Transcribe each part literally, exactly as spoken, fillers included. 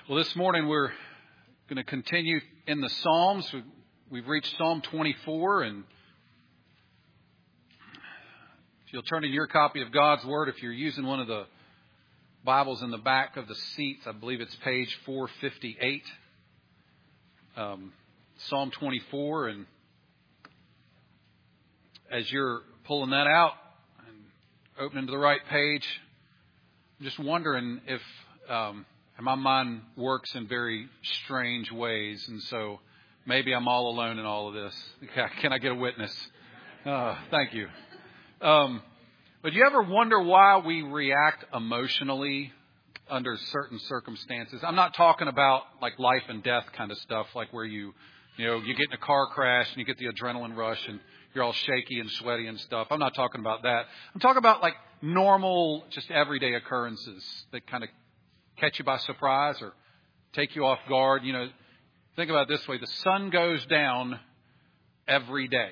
Well, this morning we're going to continue in the Psalms. We've reached Psalm twenty-four, and if you'll turn in your copy of God's Word, if you're using one of the Bibles in the back of the seats, I believe it's page four fifty-eight, um, Psalm twenty-four, and as you're pulling that out and opening to the right page, I'm just wondering if um, my mind works in very strange ways, and so maybe I'm all alone in all of this. Can I get a witness? Uh, thank you. Um, but do you ever wonder why we react emotionally under certain circumstances? I'm not talking about like life and death kind of stuff, like where you, you know, you get in a car crash and you get the adrenaline rush and you're all shaky and sweaty and stuff. I'm not talking about that. I'm talking about like normal, just everyday occurrences that kind of catch you by surprise or take you off guard. You know, think about it this way. The sun goes down every day.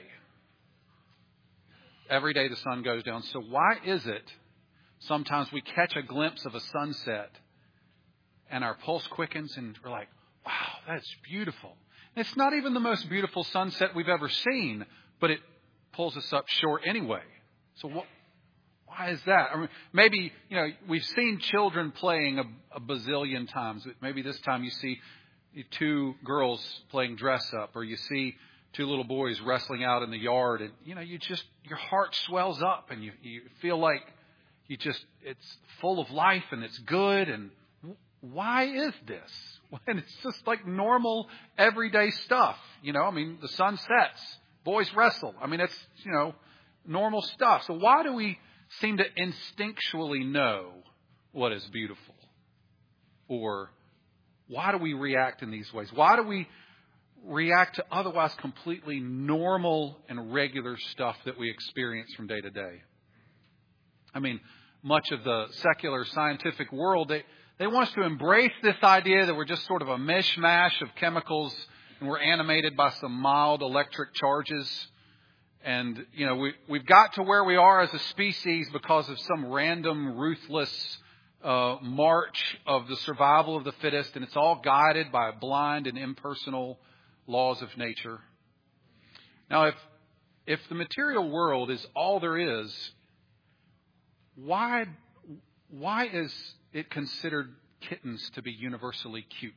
Every day the sun goes down. So why is it sometimes we catch a glimpse of a sunset and our pulse quickens and we're like, wow, that's beautiful. And it's not even the most beautiful sunset we've ever seen, but it pulls us up short anyway. So what? Why is that? I mean, maybe, you know, we've seen children playing a, a bazillion times. Maybe this time you see two girls playing dress up, or you see two little boys wrestling out in the yard, and, you know, you just, your heart swells up and you, you feel like you just, it's full of life and it's good. And why is this? When it's just like normal everyday stuff, you know, I mean, the sun sets, boys wrestle. I mean, it's, you know, normal stuff. So why do we seem to instinctually know what is beautiful? Or why do we react in these ways? Why do we react to otherwise completely normal and regular stuff that we experience from day to day? I mean, much of the secular scientific world, they, they want us to embrace this idea that we're just sort of a mishmash of chemicals and we're animated by some mild electric charges. And, you know, we, we've got to where we are as a species because of some random, ruthless uh, march of the survival of the fittest. And it's all guided by blind and impersonal laws of nature. Now, if if the material world is all there is, why why is it considered kittens to be universally cute?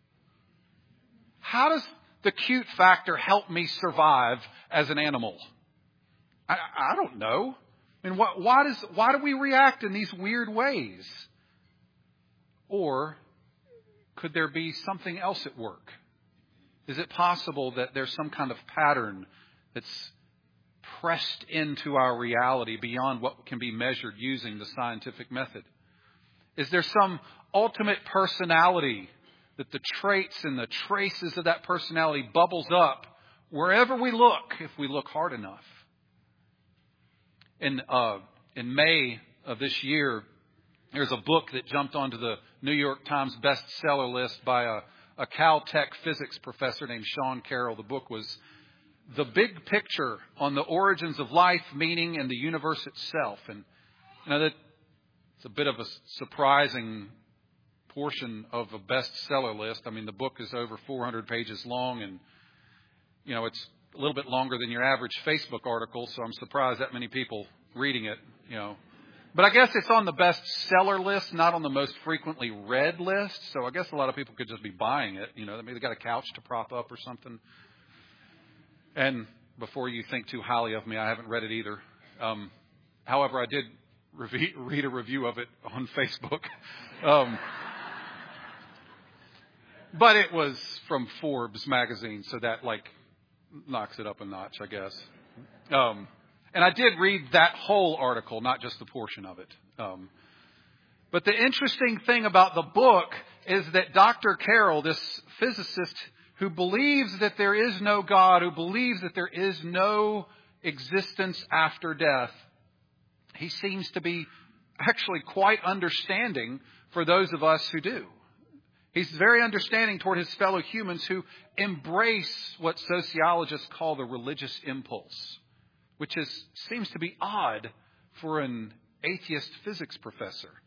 How does the cute factor help me survive as an animal? I, I don't know. I mean, why, why does why do we react in these weird ways? Or could there be something else at work? Is it possible that there's some kind of pattern that's pressed into our reality beyond what can be measured using the scientific method? Is there some ultimate personality that the traits and the traces of that personality bubbles up wherever we look, if we look hard enough? In uh, in May of this year, there's a book that jumped onto the New York Times bestseller list by a, a Caltech physics professor named Sean Carroll. The book was The Big Picture on the Origins of Life, Meaning, and the Universe Itself. And you know that it's a bit of a surprising portion of a bestseller list. I mean, the book is over four hundred pages long, and you know it's a little bit longer than your average Facebook article, so I'm surprised that many people reading it, you know. But I guess it's on the bestseller list, not on the most frequently read list. So I guess a lot of people could just be buying it. You know, maybe they got a couch to prop up or something. And before you think too highly of me, I haven't read it either. Um, however, I did re- read a review of it on Facebook. Um, but it was from Forbes magazine, so that like knocks it up a notch, I guess. Um, and I did read that whole article, not just the portion of it. Um, but the interesting thing about the book is that Doctor Carroll, this physicist who believes that there is no God, who believes that there is no existence after death, he seems to be actually quite understanding for those of us who do. He's very understanding toward his fellow humans who embrace what sociologists call the religious impulse, which is seems to be odd for an atheist physics professor.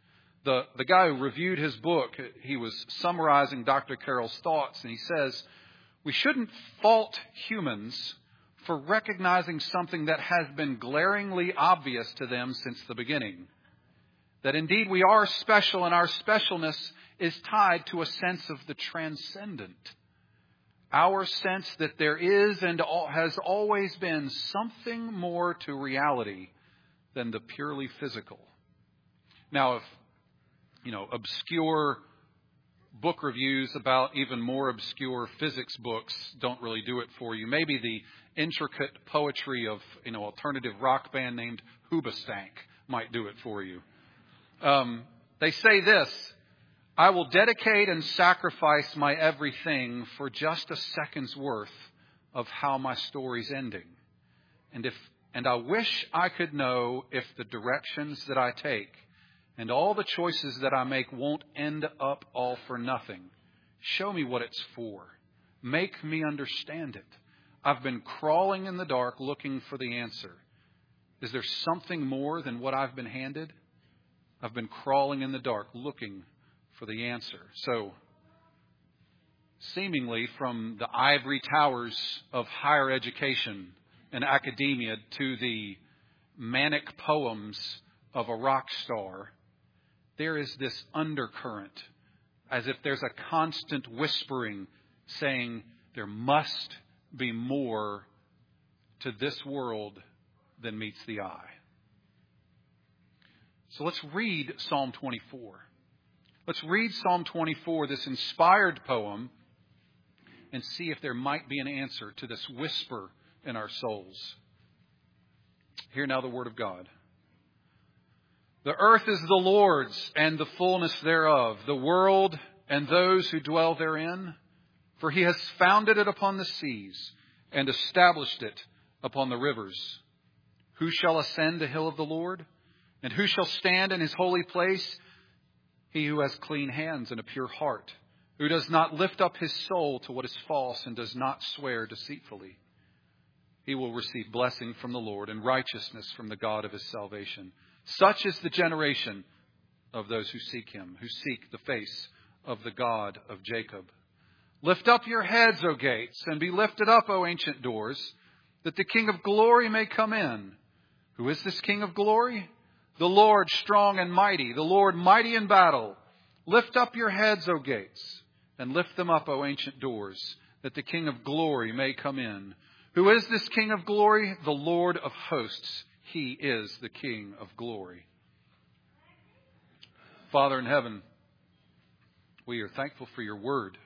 the, the guy who reviewed his book, he was summarizing Doctor Carroll's thoughts, and he says, we shouldn't fault humans for recognizing something that has been glaringly obvious to them since the beginning. That indeed we are special, and our specialness is tied to a sense of the transcendent. Our sense that there is and has always been something more to reality than the purely physical. Now, if, you know, obscure book reviews about even more obscure physics books don't really do it for you, maybe the intricate poetry of, you know, alternative rock band named Hoobastank might do it for you. Um, they say this: I will dedicate and sacrifice my everything for just a second's worth of how my story's ending. And if and I wish I could know if the directions that I take and all the choices that I make won't end up all for nothing. Show me what it's for. Make me understand it. I've been crawling in the dark looking for the answer. Is there something more than what I've been handed? I've been crawling in the dark looking for the answer. So, seemingly from the ivory towers of higher education and academia to the manic poems of a rock star, there is this undercurrent, as if there's a constant whispering saying there must be more to this world than meets the eye. So let's read Psalm twenty-four. Let's read Psalm twenty-four, this inspired poem, and see if there might be an answer to this whisper in our souls. Hear now the word of God. The earth is the Lord's, and the fullness thereof, the world and those who dwell therein. For he has founded it upon the seas, and established it upon the rivers. Who shall ascend the hill of the Lord? And who shall stand in his holy place? He who has clean hands and a pure heart, who does not lift up his soul to what is false, and does not swear deceitfully. He will receive blessing from the Lord and righteousness from the God of his salvation. Such is the generation of those who seek him, who seek the face of the God of Jacob. Lift up your heads, O gates, and be lifted up, O ancient doors, that the King of glory may come in. Who is this King of glory? The Lord strong and mighty, the Lord mighty in battle. Lift up your heads, O gates, and lift them up, O ancient doors, that the King of glory may come in. Who is this King of glory? The Lord of hosts. He is the King of glory. Father in heaven, we are thankful for your word.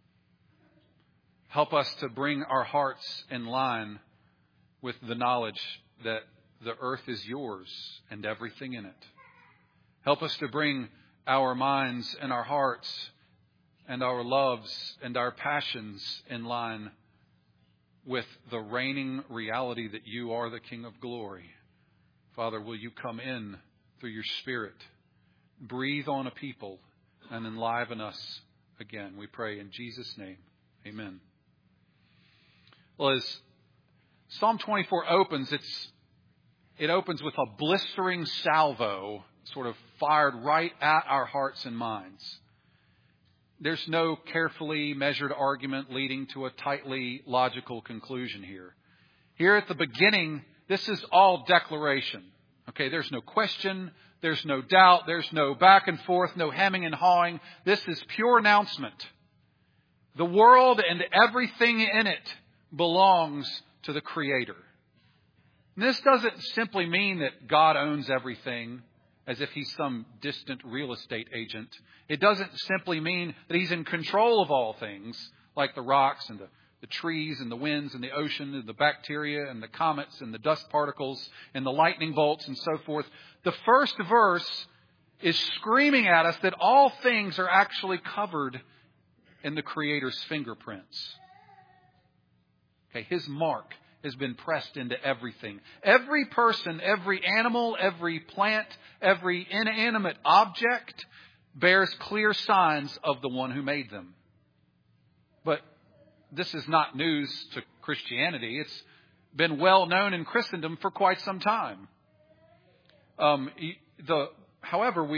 Help us to bring our hearts in line with the knowledge that the earth is yours and everything in it. Help us to bring our minds and our hearts and our loves and our passions in line with the reigning reality that you are the King of glory. Father, will you come in through your Spirit, breathe on a people, and enliven us again? We pray in Jesus' name. Amen. Well, as Psalm twenty-four opens, it's it opens with a blistering salvo sort of fired right at our hearts and minds. There's no carefully measured argument leading to a tightly logical conclusion here. Here at the beginning, this is all declaration. Okay, there's no question, there's no doubt, there's no back and forth, no hemming and hawing. This is pure announcement. The world and everything in it belongs to the Creator. And this doesn't simply mean that God owns everything as if he's some distant real estate agent. It doesn't simply mean that he's in control of all things, like the rocks and the, the trees and the winds and the ocean and the bacteria and the comets and the dust particles and the lightning bolts and so forth. The first verse is screaming at us that all things are actually covered in the Creator's fingerprints. Okay, his mark has been pressed into everything. Every person, every animal, every plant, every inanimate object bears clear signs of the one who made them. But this is not news to Christianity. It's been well known in Christendom for quite some time. Um, the, however, we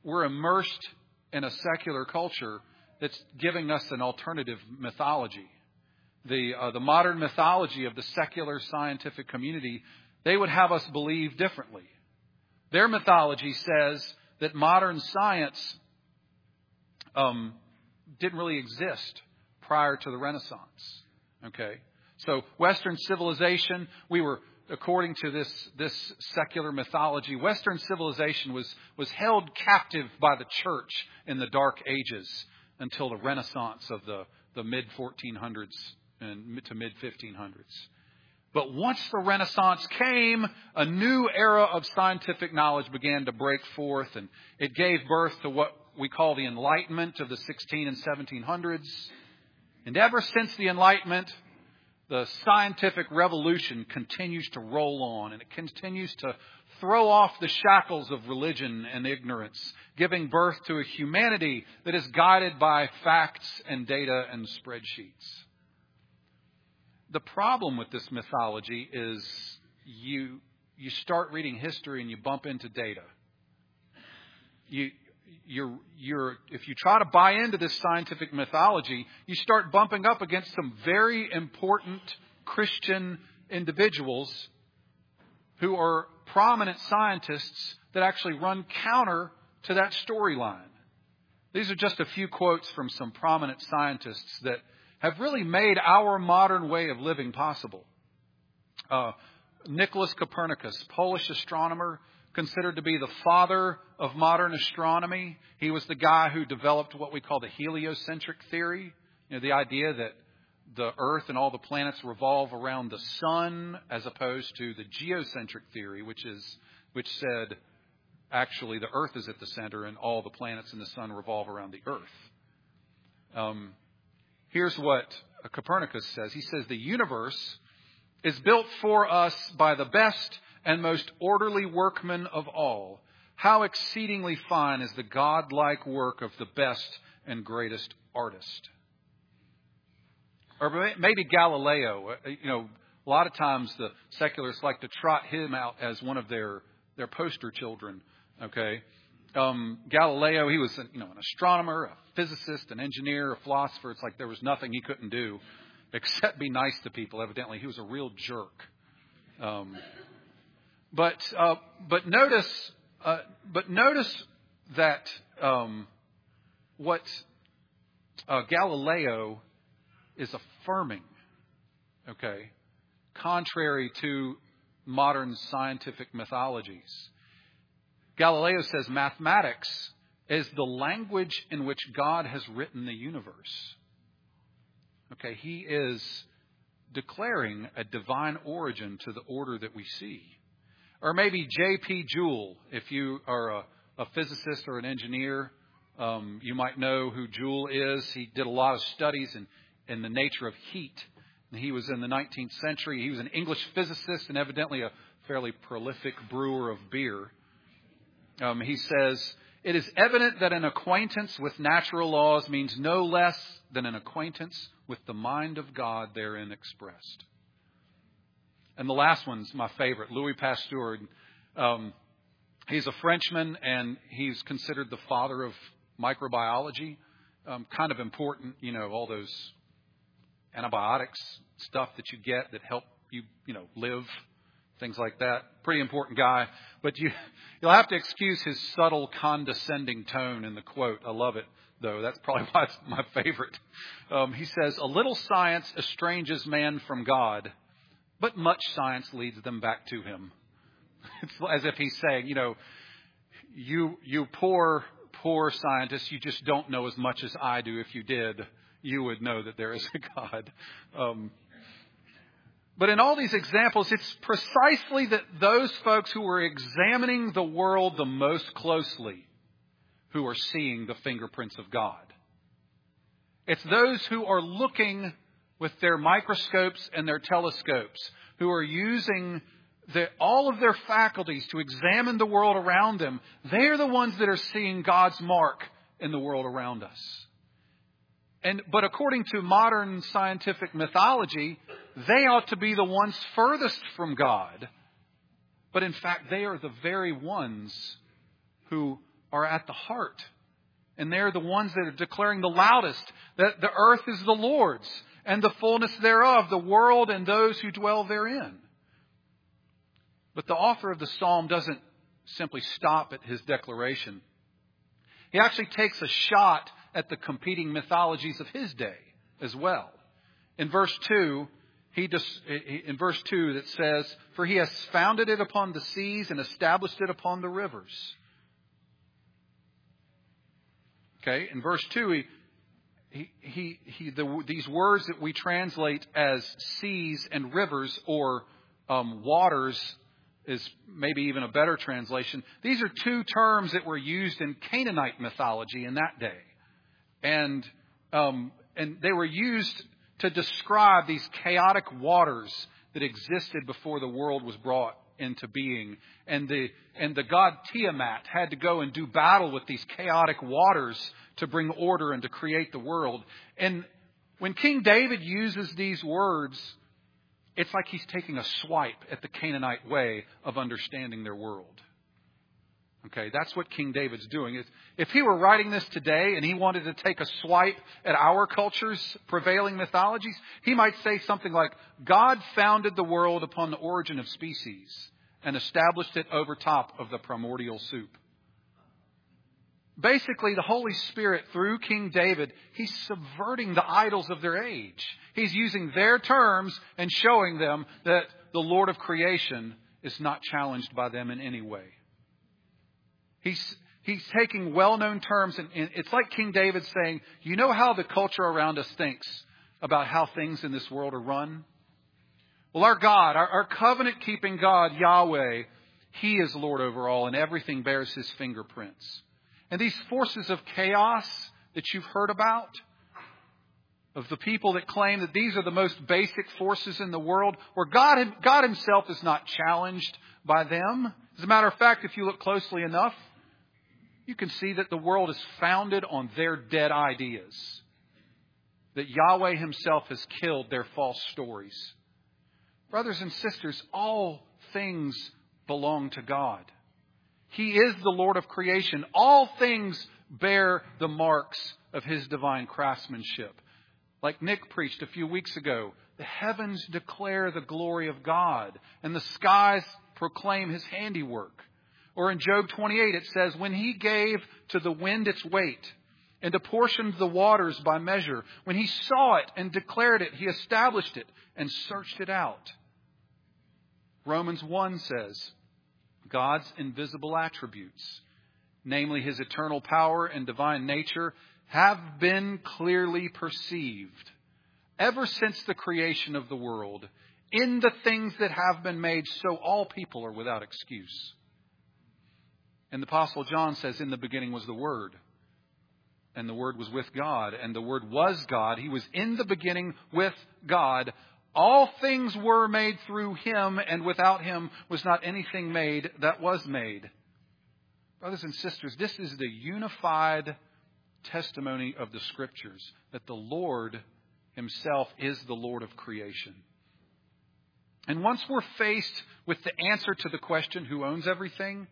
we're immersed in a secular culture that's giving us an alternative mythology. The uh, the modern mythology of the secular scientific community, they would have us believe differently. Their mythology says that modern science um, didn't really exist prior to the Renaissance. Okay, so Western civilization, we were, according to this this secular mythology, Western civilization was was held captive by the church in the Dark Ages until the Renaissance of the the mid fourteen hundreds and to mid fifteen hundreds. But once the Renaissance came, a new era of scientific knowledge began to break forth, and it gave birth to what we call the Enlightenment of the sixteen and seventeen hundreds. And ever since the Enlightenment, the scientific revolution continues to roll on, and it continues to throw off the shackles of religion and ignorance, giving birth to a humanity that is guided by facts and data and spreadsheets. The problem with this mythology is you you start reading history and you bump into data. You you're you're if you try to buy into this scientific mythology, you start bumping up against some very important Christian individuals who are prominent scientists that actually run counter to that storyline. These are just a few quotes from some prominent scientists that have really made our modern way of living possible. Uh, Nicholas Copernicus, Polish astronomer, considered to be the father of modern astronomy. He was the guy who developed what we call the heliocentric theory. You know, the idea that the Earth and all the planets revolve around the sun, as opposed to the geocentric theory, which is which said actually the Earth is at the center and all the planets in the sun revolve around the Earth. Um, Here's what Copernicus says. He says, the universe is built for us by the best and most orderly workman of all. How exceedingly fine is the godlike work of the best and greatest artist. Or maybe Galileo. You know, a lot of times the secularists like to trot him out as one of their, their poster children. Okay. Um, Galileo, he was, you know, an astronomer, a physicist, an engineer, a philosopher. It's like there was nothing he couldn't do except be nice to people. Evidently, he was a real jerk. Um, but uh, but notice uh, but notice that um, what uh, Galileo is affirming, okay, contrary to modern scientific mythologies. Galileo says mathematics is the language in which God has written the universe. Okay, he is declaring a divine origin to the order that we see. Or maybe J P Joule, if you are a, a physicist or an engineer, um, you might know who Joule is. He did a lot of studies in, in the nature of heat. And he was in the nineteenth century. He was an English physicist and evidently a fairly prolific brewer of beer. Um, he says, it is evident that an acquaintance with natural laws means no less than an acquaintance with the mind of God therein expressed. And the last one's my favorite, Louis Pasteur. Um, he's a Frenchman, and he's considered the father of microbiology. Um, kind of important, you know, all those antibiotics, stuff that you get that help you, you know, live. Things like that. Pretty important guy. But you, you'll have to excuse his subtle condescending tone in the quote. I love it, though. That's probably why it's my favorite. Um, he says, a little science estranges man from God, but much science leads them back to him. It's as if he's saying, you know, you, you poor, poor scientists, you just don't know as much as I do. If you did, you would know that there is a God. Um, But in all these examples, it's precisely that those folks who are examining the world the most closely who are seeing the fingerprints of God. It's those who are looking with their microscopes and their telescopes, who are using the, all of their faculties to examine the world around them. They're the ones that are seeing God's mark in the world around us. And, but according to modern scientific mythology, they ought to be the ones furthest from God. But in fact, they are the very ones who are at the heart. And they're the ones that are declaring the loudest that the earth is the Lord's and the fullness thereof, the world and those who dwell therein. But the author of the psalm doesn't simply stop at his declaration. He actually takes a shot at the competing mythologies of his day as well. In verse two, he just, in verse two that says, "For he has founded it upon the seas and established it upon the rivers." Okay, in verse two, he, he, he, he the, these words that we translate as seas and rivers or um, waters is maybe even a better translation. These are two terms that were used in Canaanite mythology in that day. And um, and they were used to describe these chaotic waters that existed before the world was brought into being. And the and the god Tiamat had to go and do battle with these chaotic waters to bring order and to create the world. And when King David uses these words, it's like he's taking a swipe at the Canaanite way of understanding their world. Okay, that's what King David's doing. If he were writing this today and he wanted to take a swipe at our culture's prevailing mythologies, he might say something like, God founded the world upon the origin of species and established it over top of the primordial soup. Basically, the Holy Spirit, through King David, he's subverting the idols of their age. He's using their terms and showing them that the Lord of creation is not challenged by them in any way. He's he's taking well-known terms, and, and it's like King David saying, you know how the culture around us thinks about how things in this world are run? Well, our God, our, our covenant-keeping God, Yahweh, He is Lord over all, and everything bears His fingerprints. And these forces of chaos that you've heard about, of the people that claim that these are the most basic forces in the world, where God, God Himself is not challenged by them. As a matter of fact, if you look closely enough, you can see that the world is founded on their dead ideas. That Yahweh Himself has killed their false stories. Brothers and sisters, all things belong to God. He is the Lord of creation. All things bear the marks of His divine craftsmanship. Like Nick preached a few weeks ago, the heavens declare the glory of God, and the skies proclaim His handiwork. Or in Job twenty-eight, it says, when He gave to the wind its weight and apportioned the waters by measure, when He saw it and declared it, He established it and searched it out. Romans one says, God's invisible attributes, namely His eternal power and divine nature, have been clearly perceived ever since the creation of the world in the things that have been made, so all people are without excuse. And the Apostle John says, in the beginning was the Word, and the Word was with God, and the Word was God. He was in the beginning with God. All things were made through Him, and without Him was not anything made that was made. Brothers and sisters, this is the unified testimony of the Scriptures, that the Lord Himself is the Lord of creation. And once we're faced with the answer to the question, who owns everything?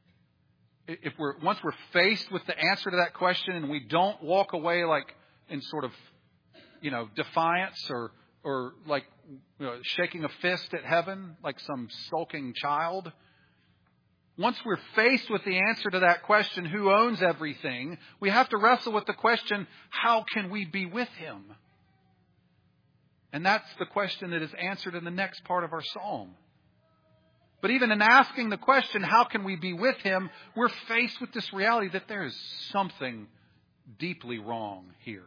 If we're once we're faced with the answer to that question and we don't walk away like in sort of, you know, defiance or or like you know, shaking a fist at heaven like some sulking child. Once we're faced with the answer to that question, who owns everything, we have to wrestle with the question, how can we be with Him? And that's the question that is answered in the next part of our psalm. But even in asking the question, how can we be with Him, we're faced with this reality that there is something deeply wrong here.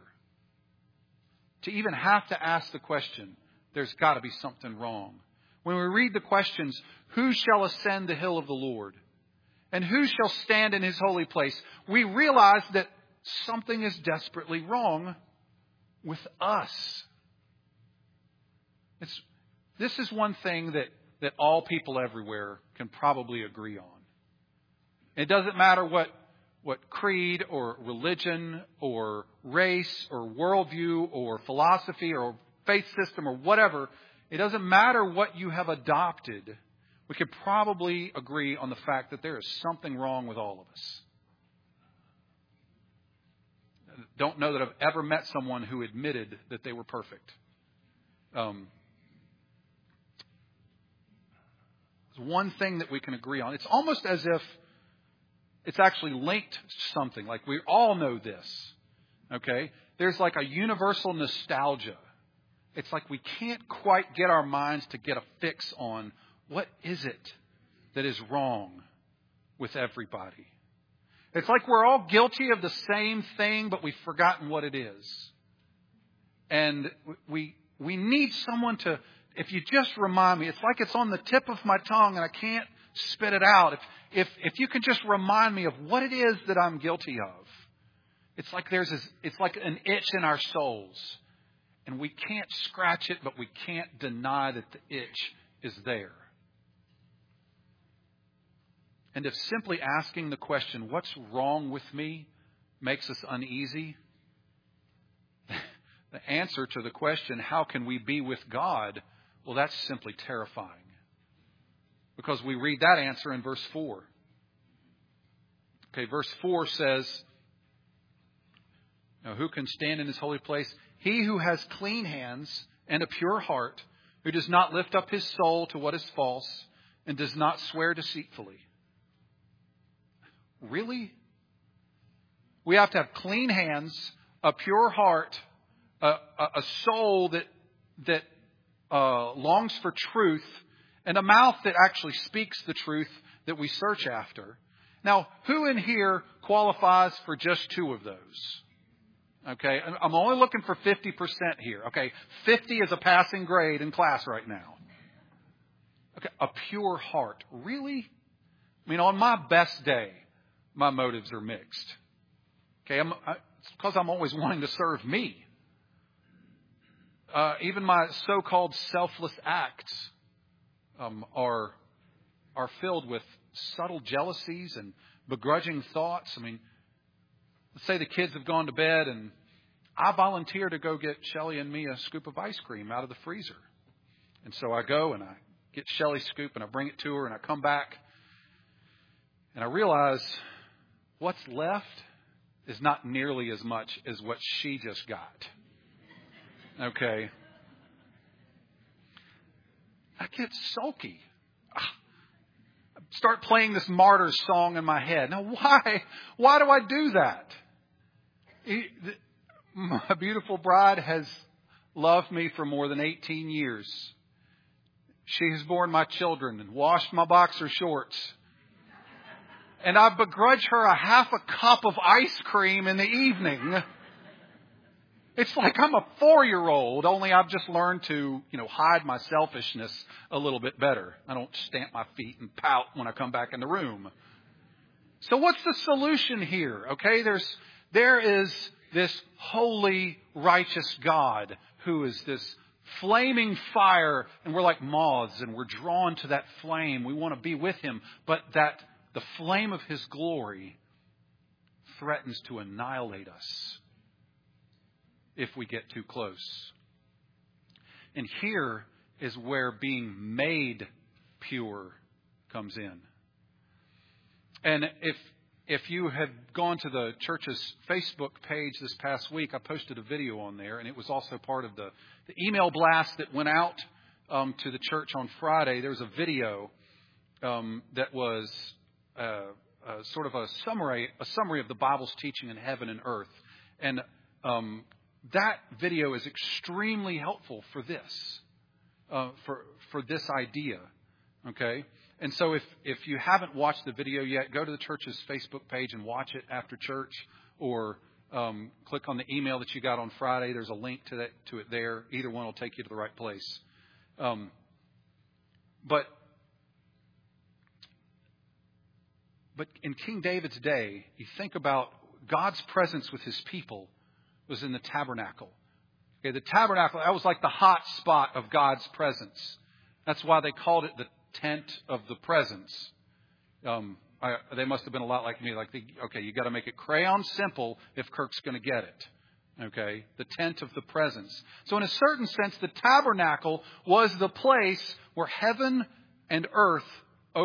To even have to ask the question, there's got to be something wrong. When we read the questions, who shall ascend the hill of the Lord? And who shall stand in His holy place? We realize that something is desperately wrong with us. It's, this is one thing that, that all people everywhere can probably agree on. It doesn't matter what, what creed or religion or race or worldview or philosophy or faith system or whatever. It doesn't matter what you have adopted. We could probably agree on the fact that there is something wrong with all of us. don't know that I've ever met someone who admitted that they were perfect. Um, there's one thing that we can agree on. It's almost as if it's actually linked to something. Like we all know this. Okay? There's like a universal nostalgia. It's like we can't quite get our minds to get a fix on what is it that is wrong with everybody. It's like we're all guilty of the same thing, but we've forgotten what it is. And we we need someone to, if you just remind me, it's like it's on the tip of my tongue and I can't spit it out. If if if you can just remind me of what it is that I'm guilty of. It's like there's this, it's like an itch in our souls. And we can't scratch it, but we can't deny that the itch is there. And if simply asking the question, what's wrong with me, makes us uneasy, the answer to the question, how can we be with God, well, that's simply terrifying. Because we read that answer in verse four. Okay, verse four says, now, who can stand in his holy place? He who has clean hands and a pure heart, who does not lift up his soul to what is false and does not swear deceitfully. Really? We have to have clean hands, a pure heart, a, a, a soul that that uh, longs for truth, and a mouth that actually speaks the truth that we search after. Now, who in here qualifies for just two of those? Okay, I'm only looking for fifty percent here. Okay, fifty is a passing grade in class right now. Okay, a pure heart. Really? I mean, on my best day, my motives are mixed. Okay, I'm, I, it's because I'm always wanting to serve me. Uh, even my so-called selfless acts um, are are filled with subtle jealousies and begrudging thoughts. I mean, let's say the kids have gone to bed and I volunteer to go get Shelly and me a scoop of ice cream out of the freezer. And so I go and I get Shelly's scoop and I bring it to her and I come back and I realize what's left is not nearly as much as what she just got. Okay. I get sulky. I start playing this martyr's song in my head. Now, why? Why do I do that? My beautiful bride has loved me for more than eighteen years. She has borne my children and washed my boxer shorts. And I begrudge her a half a cup of ice cream in the evening. It's like I'm a four-year-old, only I've just learned to, you know, hide my selfishness a little bit better. I don't stamp my feet and pout when I come back in the room. So what's the solution here? Okay, there's there is this holy, righteous God who is this flaming fire, and we're like moths and we're drawn to that flame. We want to be with him, but that the flame of his glory threatens to annihilate us if we get too close. And here is where being made pure comes in. And if if you had gone to the church's Facebook page this past week, I posted a video on there, and it was also part of the, the email blast that went out um, to the church on Friday. There was a video um, that was uh, uh, sort of a summary, a summary of the Bible's teaching in heaven and earth. And um, that video is extremely helpful for this, uh, for for this idea. Okay. And so if, if you haven't watched the video yet, go to the church's Facebook page and watch it after church, or um, click on the email that you got on Friday. There's a link to that to it there. Either one will take you to the right place. Um, but but in King David's day, you think about God's presence with his people was in the tabernacle. Okay, the tabernacle, that was like the hot spot of God's presence. That's why they called it the tent of the presence. Um, I, they must have been a lot like me. Like, the, okay, you got to make it crayon simple if Kirk's going to get it. Okay, the tent of the presence. So in a certain sense, the tabernacle was the place where heaven and earth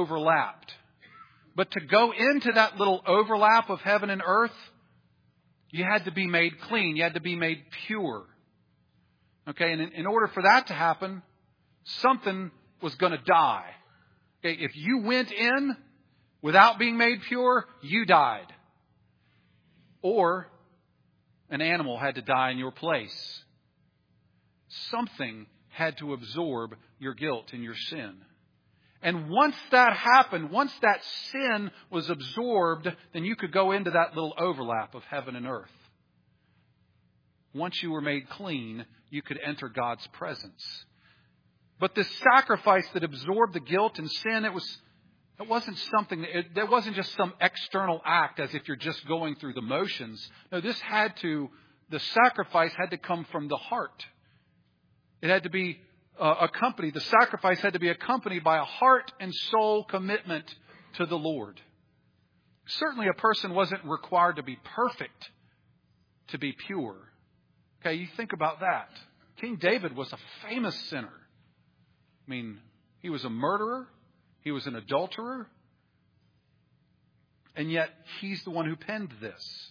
overlapped. But to go into that little overlap of heaven and earth, You had to be made clean. You had to be made pure. Okay, and in, in order for that to happen, something was going to die. Okay, if you went in without being made pure, you died. Or an animal had to die in your place. Something had to absorb your guilt and your sin. And once that happened, once that sin was absorbed, then you could go into that little overlap of heaven and earth. Once you were made clean, you could enter God's presence. But this sacrifice that absorbed the guilt and sin, it was it wasn't something, it, it wasn't just some external act as if you're just going through the motions. No, this had to, the sacrifice had to come from the heart. It had to be uh, accompanied, the sacrifice had to be accompanied by a heart and soul commitment to the Lord. Certainly a person wasn't required to be perfect to be pure. Okay, you think about that. King David was a famous sinner. I mean, he was a murderer. He was an adulterer. And yet, he's the one who penned this.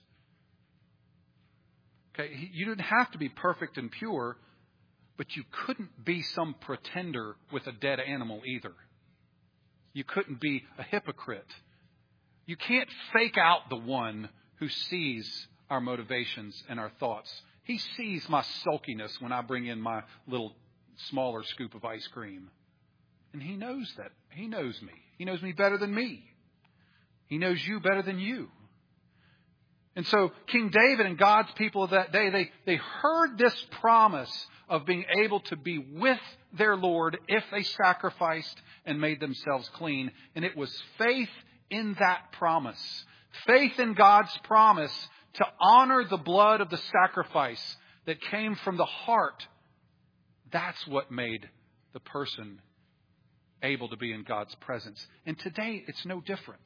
Okay, he, you didn't have to be perfect and pure, but you couldn't be some pretender with a dead animal either. You couldn't be a hypocrite. You can't fake out the one who sees our motivations and our thoughts. He sees my sulkiness when I bring in my little smaller scoop of ice cream. And He knows that. He knows me. He knows me better than me. He knows you better than you. And so King David and God's people of that day, they, they heard this promise of being able to be with their Lord if they sacrificed and made themselves clean. And it was faith in that promise. Faith in God's promise to honor the blood of the sacrifice that came from the heart. That's what made the person able to be in God's presence. And today, it's no different.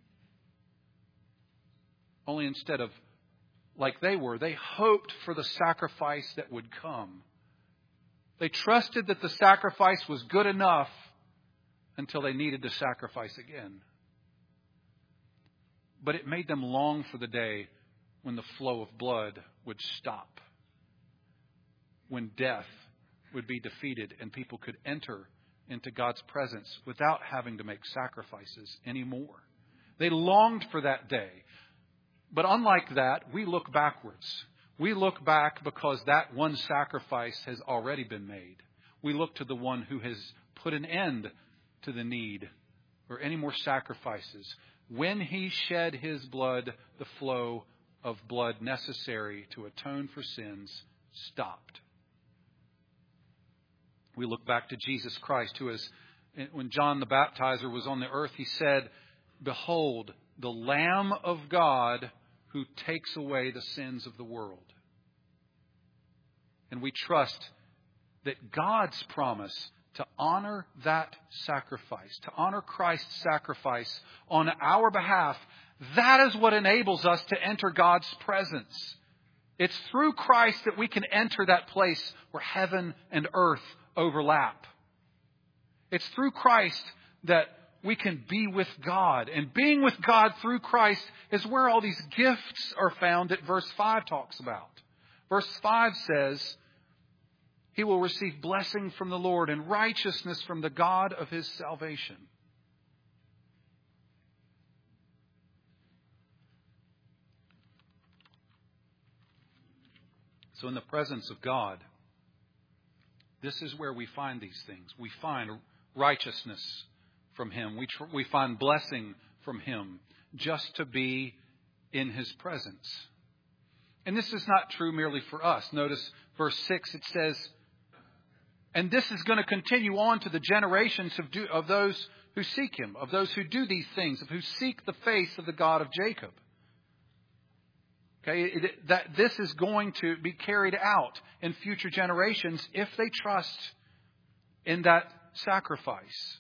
Only instead of, like they were, they hoped for the sacrifice that would come. They trusted that the sacrifice was good enough until they needed to sacrifice again. But it made them long for the day when the flow of blood would stop. When death would be defeated and people could enter into God's presence without having to make sacrifices anymore. They longed for that day. But unlike that, we look backwards. We look back because that one sacrifice has already been made. We look to the one who has put an end to the need or any more sacrifices. When He shed His blood, the flow of blood necessary to atone for sins stopped. We look back to Jesus Christ, who is, when John the Baptizer was on the earth, he said, "Behold, the Lamb of God who takes away the sins of the world." And we trust that God's promise to honor that sacrifice, to honor Christ's sacrifice on our behalf, that is what enables us to enter God's presence. It's through Christ that we can enter that place where heaven and earth overlap. It's through Christ that we can be with God. And being with God through Christ is where all these gifts are found that verse five talks about. Verse five says, "He will receive blessing from the Lord and righteousness from the God of his salvation." So in the presence of God, this is where we find these things. We find righteousness from Him. We, tr- we find blessing from Him just to be in His presence. And this is not true merely for us. Notice verse six, it says, "And this is going to continue on to the generations of, do, of those who seek Him, of those who do these things, of who seek the face of the God of Jacob." Okay, it, that this is going to be carried out in future generations if they trust in that sacrifice.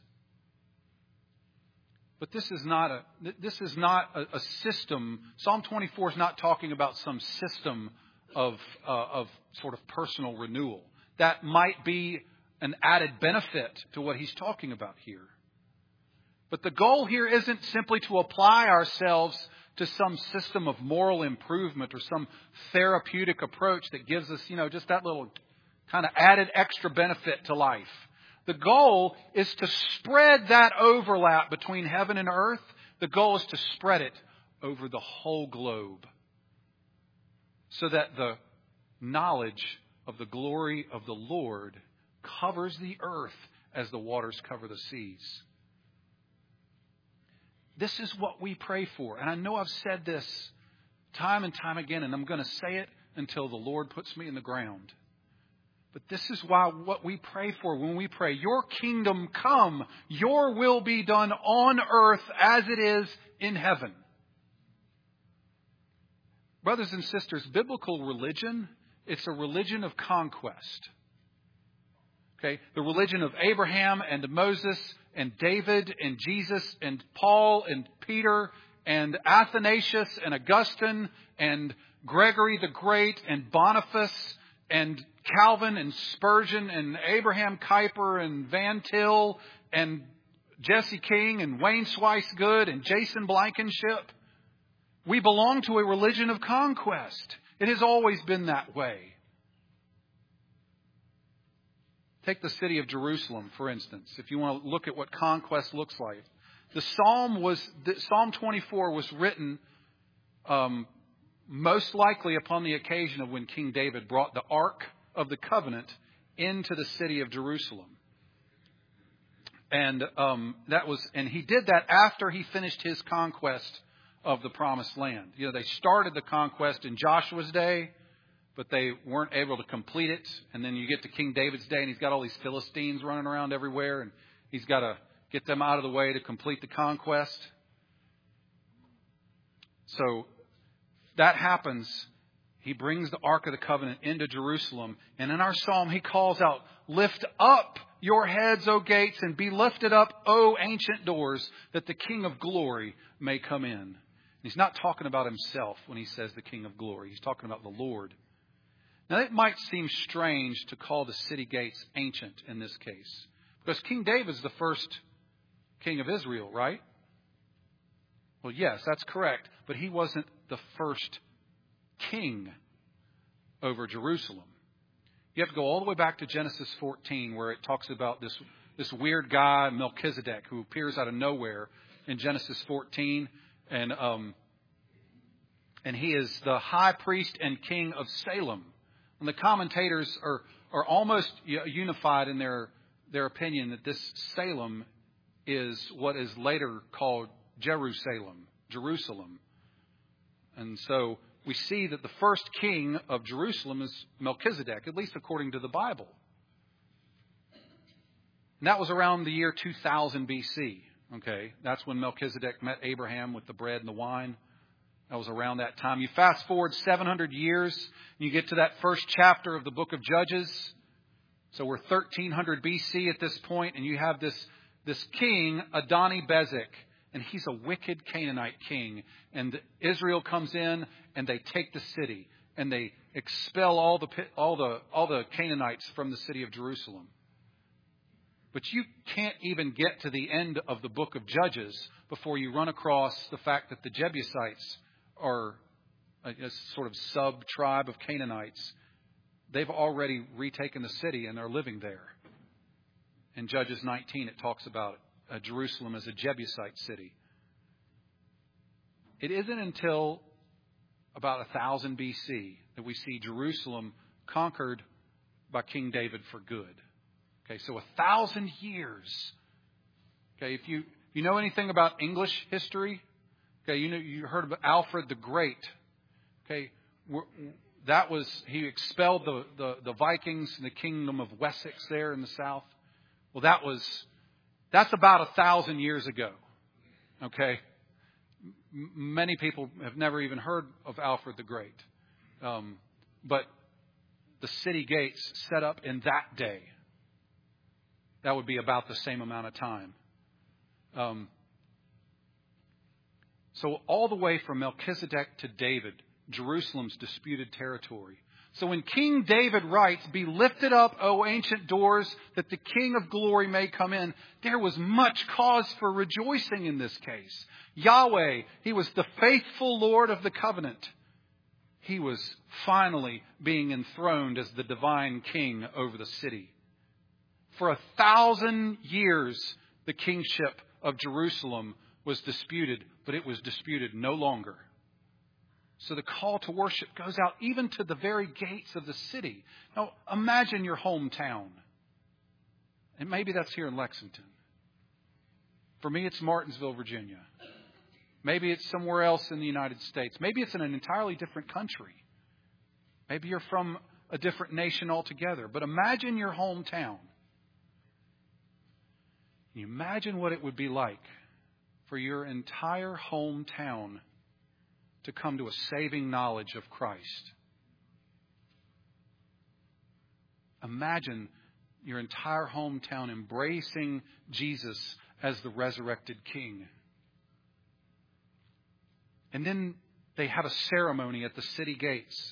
But this is not a this is not a, a system. Psalm twenty-four is not talking about some system of uh, of sort of personal renewal. That might be an added benefit to what he's talking about here. But the goal here isn't simply to apply ourselves to some system of moral improvement or some therapeutic approach that gives us, you know, just that little kind of added extra benefit to life. The goal is to spread that overlap between heaven and earth. The goal is to spread it over the whole globe so that the knowledge of the glory of the Lord covers the earth as the waters cover the seas. This is what we pray for. And I know I've said this time and time again, and I'm going to say it until the Lord puts me in the ground. But this is why what we pray for when we pray, your kingdom come, your will be done on earth as it is in heaven. Brothers and sisters, biblical religion, it's a religion of conquest. Okay, the religion of Abraham and Moses and David and Jesus and Paul and Peter and Athanasius and Augustine and Gregory the Great and Boniface and Calvin and Spurgeon and Abraham Kuyper and Van Til and Jesse King and Wayne Swicegood and Jason Blankenship. We belong to a religion of conquest. It has always been that way. Take the city of Jerusalem, for instance, if you want to look at what conquest looks like. The Psalm was the, Psalm twenty-four was written um, most likely upon the occasion of when King David brought the Ark of the Covenant into the city of Jerusalem. And um, that was, and he did that after he finished his conquest of the Promised Land. You know, they started the conquest in Joshua's day, but they weren't able to complete it. And then you get to King David's day, and he's got all these Philistines running around everywhere, and he's got to get them out of the way to complete the conquest. So that happens. He brings the Ark of the Covenant into Jerusalem. And in our psalm, he calls out, "Lift up your heads, O gates, and be lifted up, O ancient doors, that the King of glory may come in." He's not talking about himself when he says the King of glory. He's talking about the Lord. Now, it might seem strange to call the city gates ancient in this case, because King David's the first king of Israel, right? Well, yes, that's correct. But he wasn't the first king over Jerusalem. You have to go all the way back to Genesis fourteen, where it talks about this, this weird guy, Melchizedek, who appears out of nowhere in Genesis fourteen. And, um, and he is the high priest and king of Salem. And the commentators are, are almost unified in their, their opinion that this Salem is what is later called Jerusalem, Jerusalem. And so we see that the first king of Jerusalem is Melchizedek, at least according to the Bible. And that was around the year two thousand B C. Okay, that's when Melchizedek met Abraham with the bread and the wine. That was around that time. You fast forward seven hundred years, and you get to that first chapter of the book of Judges. So we're thirteen hundred B C at this point, and you have this, this king, Adoni-Bezek, and he's a wicked Canaanite king. And Israel comes in, and they take the city, and they expel all the all the all the Canaanites from the city of Jerusalem. But you can't even get to the end of the book of Judges before you run across the fact that the Jebusites are a, a sort of sub-tribe of Canaanites. They've already retaken the city and they're living there. In Judges nineteen, it talks about uh, Jerusalem as a Jebusite city. It isn't until about one thousand B C that we see Jerusalem conquered by King David for good. Okay, so a thousand years. Okay, if you if you know anything about English history, okay, you know you heard about Alfred the Great. Okay, that was he expelled the, the, the Vikings in the kingdom of Wessex there in the south. Well, that was that's about a thousand years ago. Okay, M- many people have never even heard of Alfred the Great, um, but the city gates set up in that day. That would be about the same amount of time. Um, so all the way from Melchizedek to David, Jerusalem's disputed territory. So when King David writes, "Be lifted up, O ancient doors, that the King of glory may come in," there was much cause for rejoicing in this case. Yahweh. He was the faithful Lord of the covenant. He was finally being enthroned as the divine king over the city. For a thousand years, the kingship of Jerusalem was disputed, but it was disputed no longer. So the call to worship goes out even to the very gates of the city. Now, imagine your hometown. And maybe that's here in Lexington. For me, it's Martinsville, Virginia. Maybe it's somewhere else in the United States. Maybe it's in an entirely different country. Maybe you're from a different nation altogether. But imagine your hometown. You imagine what it would be like for your entire hometown to come to a saving knowledge of Christ. Imagine your entire hometown embracing Jesus as the resurrected King. And then they have a ceremony at the city gates,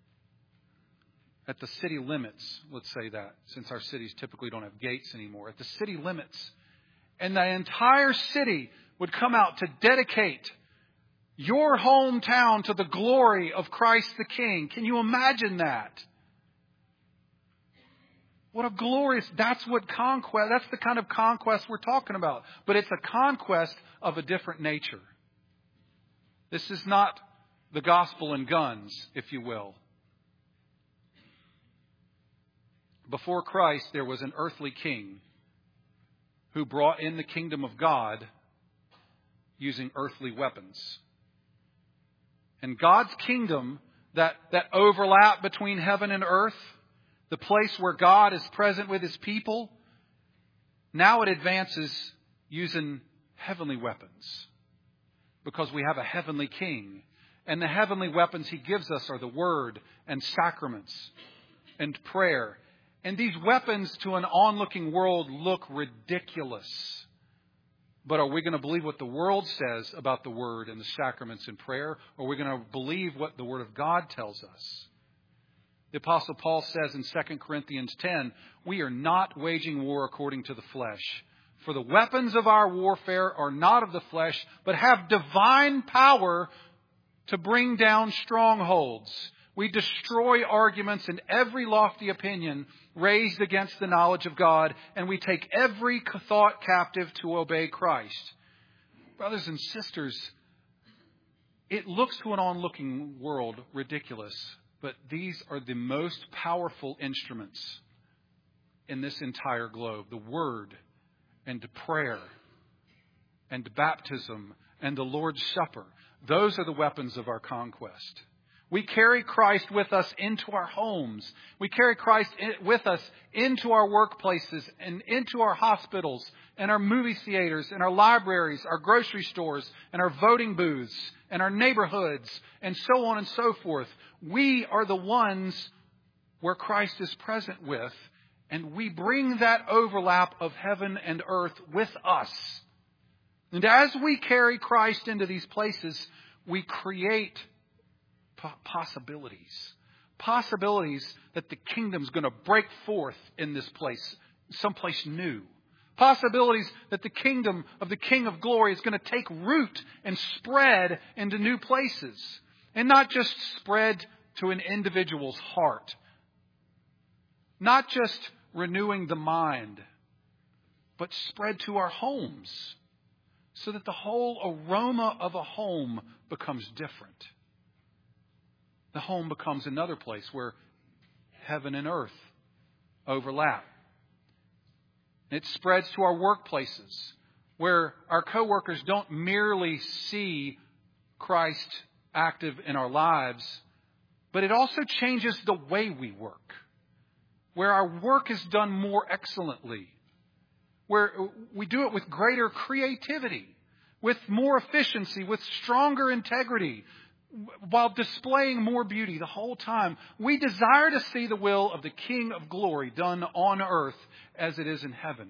at the city limits, let's say that, since our cities typically don't have gates anymore, at the city limits. And the entire city would come out to dedicate your hometown to the glory of Christ the King. Can you imagine that? What a glorious, that's what conquest, that's the kind of conquest we're talking about. But it's a conquest of a different nature. This is not the gospel and guns, if you will. Before Christ, there was an earthly king who brought in the kingdom of God using earthly weapons. And God's kingdom, that, that overlap between heaven and earth, the place where God is present with His people, now it advances using heavenly weapons. Because we have a heavenly king. And the heavenly weapons He gives us are the Word and sacraments and prayer. And these weapons to an onlooking world look ridiculous. But are we going to believe what the world says about the Word and the sacraments and prayer? Or are we going to believe what the Word of God tells us? The Apostle Paul says in Second Corinthians ten, we are not waging war according to the flesh. For the weapons of our warfare are not of the flesh, but have divine power to bring down strongholds. We destroy arguments and every lofty opinion raised against the knowledge of God, and we take every thought captive to obey Christ. Brothers and sisters, it looks to an onlooking world ridiculous, but these are the most powerful instruments in this entire globe. The Word and prayer and baptism and the Lord's Supper. Those are the weapons of our conquest. We carry Christ with us into our homes. We carry Christ with us into our workplaces and into our hospitals and our movie theaters and our libraries, our grocery stores and our voting booths and our neighborhoods and so on and so forth. We are the ones where Christ is present with, and we bring that overlap of heaven and earth with us. And as we carry Christ into these places, we create possibilities. Possibilities that the kingdom's going to break forth in this place, someplace new. Possibilities that the kingdom of the King of Glory is going to take root and spread into new places. And not just spread to an individual's heart. Not just renewing the mind, but spread to our homes. So that the whole aroma of a home becomes different. The home becomes another place where heaven and earth overlap. It spreads to our workplaces, where our coworkers don't merely see Christ active in our lives, but it also changes the way we work, where our work is done more excellently, where we do it with greater creativity, with more efficiency, with stronger integrity, while displaying more beauty the whole time. We desire to see the will of the King of Glory done on earth as it is in heaven.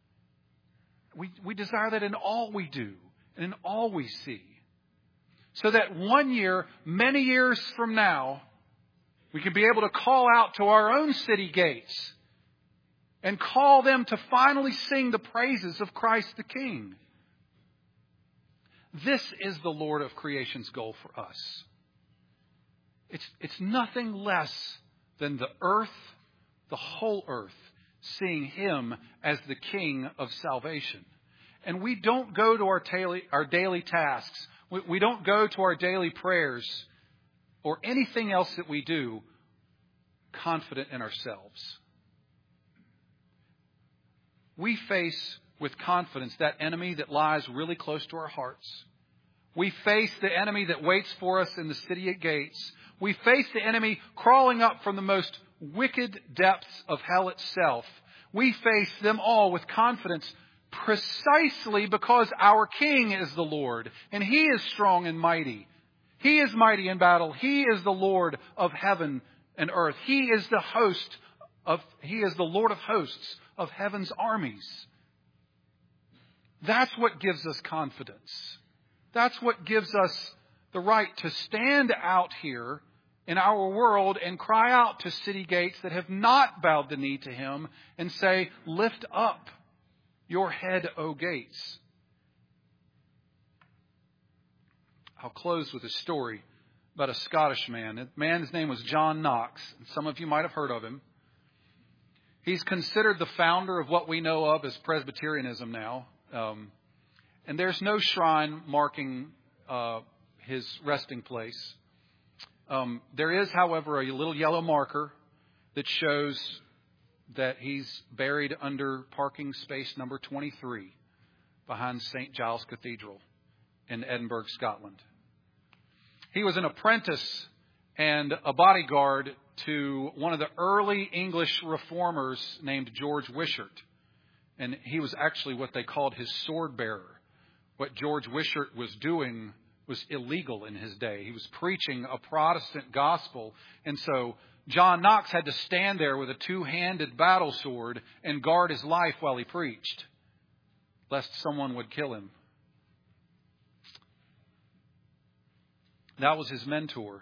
We, we desire that in all we do and in all we see. So that one year, many years from now, we can be able to call out to our own city gates and call them to finally sing the praises of Christ the King. This is the Lord of creation's goal for us. It's, it's nothing less than the earth, the whole earth, seeing Him as the King of salvation. And we don't go to our daily, our daily tasks. We, we don't go to our daily prayers or anything else that we do confident in ourselves. We face with confidence that enemy that lies really close to our hearts. We face the enemy that waits for us in the city at gates. We face the enemy crawling up from the most wicked depths of hell itself. We face them all with confidence precisely because our King is the Lord and He is strong and mighty. He is mighty in battle. He is the Lord of heaven and earth. He is the host of, He is the Lord of hosts of heaven's armies. That's what gives us confidence. That's what gives us the right to stand out here in our world and cry out to city gates that have not bowed the knee to Him and say, lift up your head, O gates. I'll close with a story about a Scottish man. A man, his name was John Knox. And some of you might have heard of him. He's considered the founder of what we know of as Presbyterianism now. Um, and there's no shrine marking uh, his resting place. Um, there is, however, a little yellow marker that shows that he's buried under parking space number twenty-three behind Saint Giles Cathedral in Edinburgh, Scotland. He was an apprentice and a bodyguard to one of the early English reformers named George Wishart. And he was actually what they called his sword bearer. What George Wishart was doing was illegal in his day. He was preaching a Protestant gospel. And so John Knox had to stand there with a two-handed battle sword and guard his life while he preached, lest someone would kill him. That was his mentor.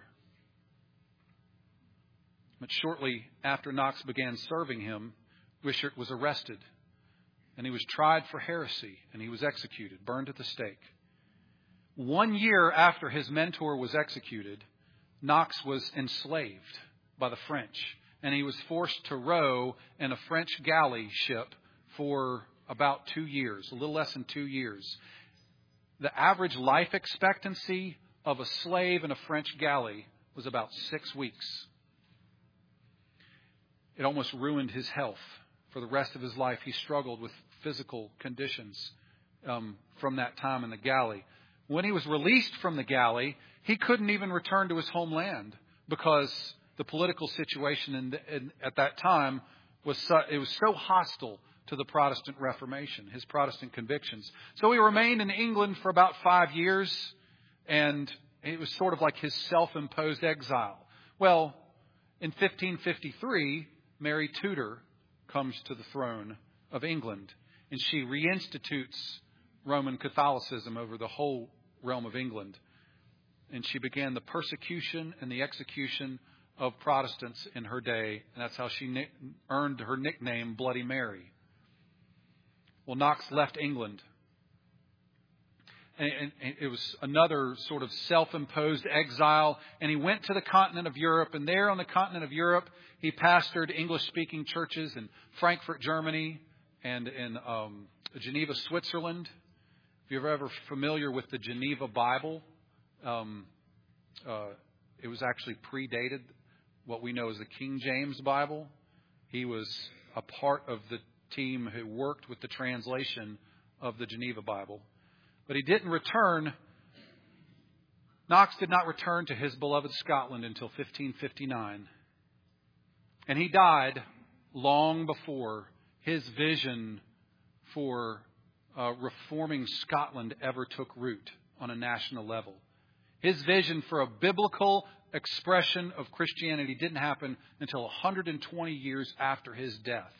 But shortly after Knox began serving him, Wishart was arrested. And he was tried for heresy, and he was executed, burned at the stake. One year after his mentor was executed, Knox was enslaved by the French, and he was forced to row in a French galley ship for about two years, a little less than two years. The average life expectancy of a slave in a French galley was about six weeks. It almost ruined his health. For the rest of his life, he struggled with physical conditions um, from that time in the galley. When he was released from the galley, he couldn't even return to his homeland because the political situation in the, in, at that time was so, it was so hostile to the Protestant Reformation, his Protestant convictions. So he remained in England for about five years, and it was sort of like his self-imposed exile. Well, in fifteen fifty-three, Mary Tudor comes to the throne of England, and she reinstitutes Roman Catholicism over the whole realm of England. And she began the persecution and the execution of Protestants in her day, and that's how she ni- earned her nickname Bloody Mary. Well, Knox left England, and, and, and it was another sort of self-imposed exile, and he went to the continent of Europe, and there on the continent of Europe, he pastored English-speaking churches in Frankfurt, Germany, and in um, Geneva, Switzerland. If you're ever familiar with the Geneva Bible, um, uh, it was actually predated what we know as the King James Bible. He was a part of the team who worked with the translation of the Geneva Bible. But he didn't return. Knox did not return to his beloved Scotland until fifteen fifty-nine. And he died long before his vision for uh, reforming Scotland ever took root on a national level. His vision for a biblical expression of Christianity didn't happen until one hundred twenty years after his death.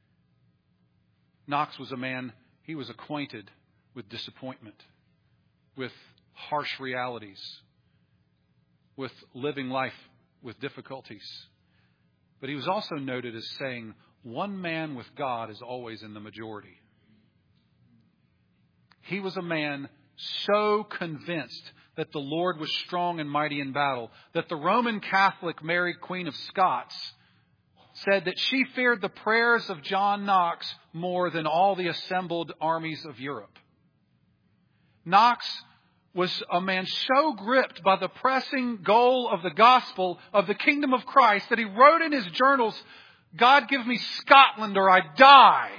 Knox was a man, he was acquainted with disappointment, with harsh realities, with living life with difficulties. But he was also noted as saying, one man with God is always in the majority. He was a man so convinced that the Lord was strong and mighty in battle, that the Roman Catholic Mary, Queen of Scots, said that she feared the prayers of John Knox more than all the assembled armies of Europe. Knox was a man so gripped by the pressing goal of the gospel of the kingdom of Christ that he wrote in his journals, "God give me Scotland or I die."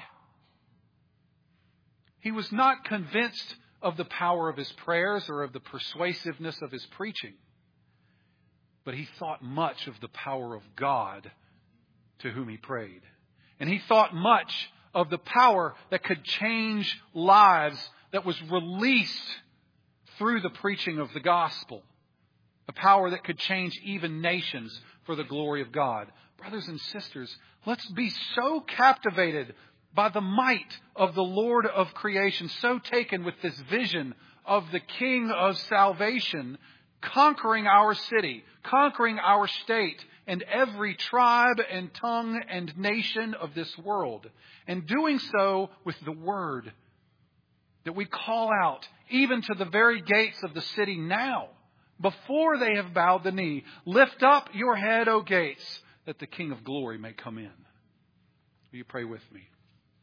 He was not convinced of the power of his prayers or of the persuasiveness of his preaching, but he thought much of the power of God to whom he prayed. And he thought much of the power that could change lives, that was released through the preaching of the gospel. A power that could change even nations for the glory of God. Brothers and sisters, let's be so captivated by the might of the Lord of creation, so taken with this vision of the King of salvation, conquering our city, conquering our state, and every tribe and tongue and nation of this world, and doing so with the word, that we call out even to the very gates of the city now, before they have bowed the knee, "Lift up your head, O gates, that the King of glory may come in." Will you pray with me?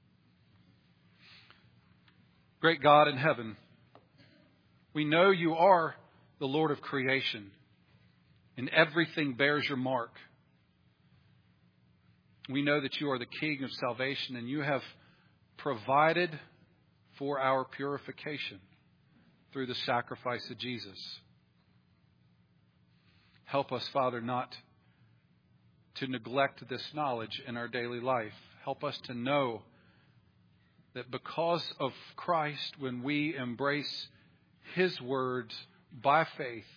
Great God in heaven, we know you are the Lord of creation, and everything bears your mark. We know that you are the King of salvation, and you have provided for our purification through the sacrifice of Jesus. Help us, Father, not to neglect this knowledge in our daily life. Help us to know that because of Christ, when we embrace His words by faith,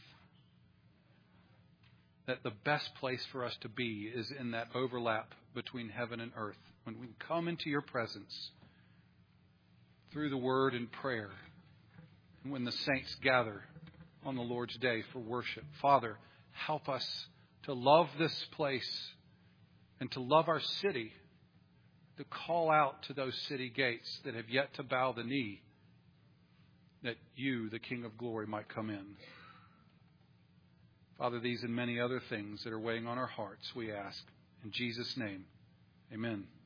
that the best place for us to be is in that overlap between heaven and earth. When we come into your presence through the word and prayer, and when the saints gather on the Lord's day for worship. Father, help us to love this place and to love our city, to call out to those city gates that have yet to bow the knee, that you, the King of glory, might come in. Father, these and many other things that are weighing on our hearts, we ask. In Jesus' name, amen.